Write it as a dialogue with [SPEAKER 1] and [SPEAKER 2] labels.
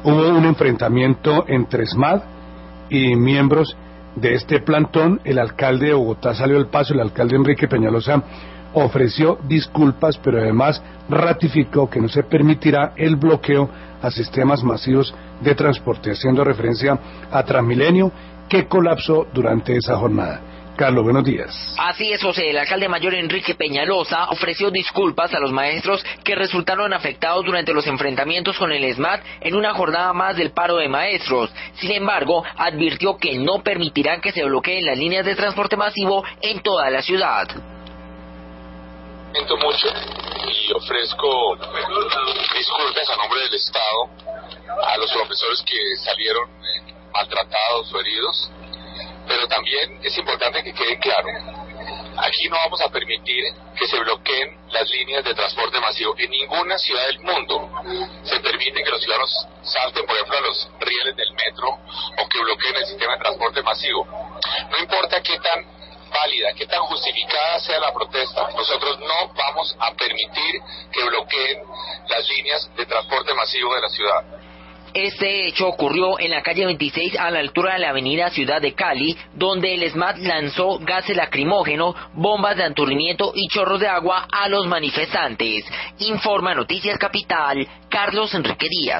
[SPEAKER 1] hubo un enfrentamiento entre SMAD y miembros de este plantón. El alcalde de Bogotá salió al paso, el alcalde Enrique Peñalosa ofreció disculpas, pero además ratificó que no se permitirá el bloqueo a sistemas masivos de transporte, haciendo referencia a Transmilenio, que colapsó durante esa jornada. Carlos, buenos días.
[SPEAKER 2] Así es, José. El alcalde mayor Enrique Peñalosa ofreció disculpas a los maestros que resultaron afectados durante los enfrentamientos con el SMAT en una jornada más del paro de maestros. Sin embargo, advirtió que no permitirán que se bloqueen las líneas de transporte masivo en toda la ciudad.
[SPEAKER 3] Siento mucho y ofrezco disculpas a nombre del Estado a los profesores que salieron maltratados o heridos, pero también es importante que quede claro, aquí no vamos a permitir que se bloqueen las líneas de transporte masivo en ninguna ciudad del mundo. Se permite que los ciudadanos salten, por ejemplo, a los rieles del metro o que bloqueen el sistema de transporte masivo. No importa qué tan válida, qué tan justificada sea la protesta, nosotros no vamos a permitir que bloqueen las líneas de transporte masivo de la ciudad.
[SPEAKER 2] Este hecho ocurrió en la calle 26 a la altura de la avenida Ciudad de Cali, donde el SMAT lanzó gases lacrimógenos, bombas de aturdimiento y chorros de agua a los manifestantes. Informa Noticias Capital, Carlos Enrique Díaz.